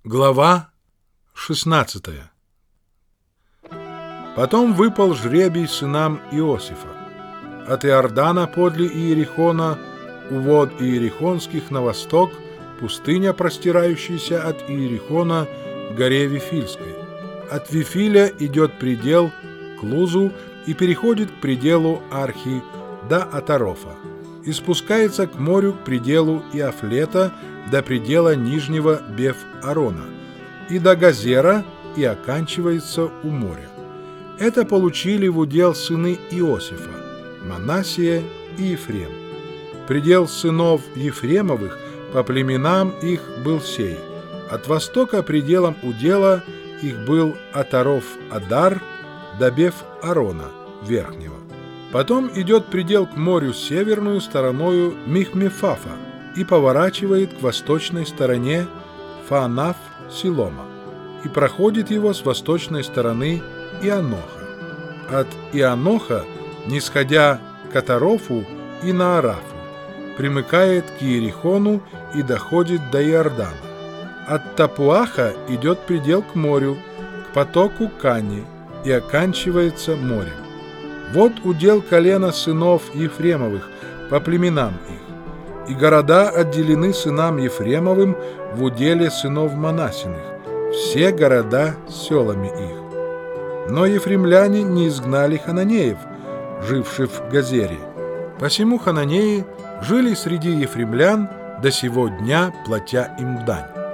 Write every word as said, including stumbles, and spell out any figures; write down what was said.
Глава шестнадцатая. Потом выпал жребий сынам Иосифа. От Иордана подле Иерихона, у вод Иерихонских на восток, пустыня, простирающаяся от Иерихона к горе Вифильской. От Вифиля идет предел к Лузу и переходит к пределу Архи до Атарофа, и спускается к морю к пределу Иафлета до предела нижнего Беф-Арона, и до Газера, и оканчивается у моря. Это получили в удел сыны Иосифа, Манассия и Ефрем. Предел сынов Ефремовых по племенам их был сей: от востока пределом удела их был Атаров-Адар до Беф-Арона верхнего. Потом идет предел к морю северную стороною Михмефафа и поворачивает к восточной стороне Фаанаф-Силома и проходит его с восточной стороны Ианоха. От Ианоха, нисходя к Атарофу и Наарафу, примыкает к Иерихону и доходит до Иордана. От Тапуаха идет предел к морю, к потоку Кани, и оканчивается морем. Вот удел колена сынов Ефремовых по племенам их, и города отделены сынам Ефремовым в уделе сынов Манассиных, все города с селами их. Но ефремляне не изгнали хананеев, живших в Газере. Посему хананеи жили среди ефремлян до сего дня, платя им дань.